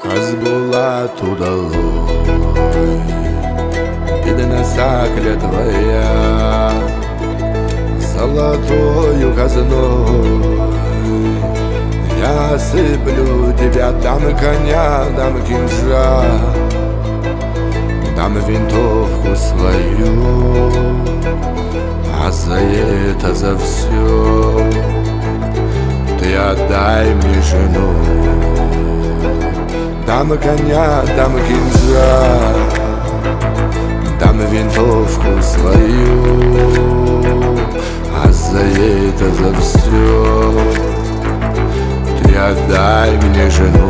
Хазбулат удалой, видно сакля твоя золотою казной. Я сыплю тебя, дам коня, дам кинжал, дам винтовку свою, а за это, за все ты отдай мне жену. Дам коня, дам кинжал, дам винтовку свою, а за это, за все ты отдай мне жену.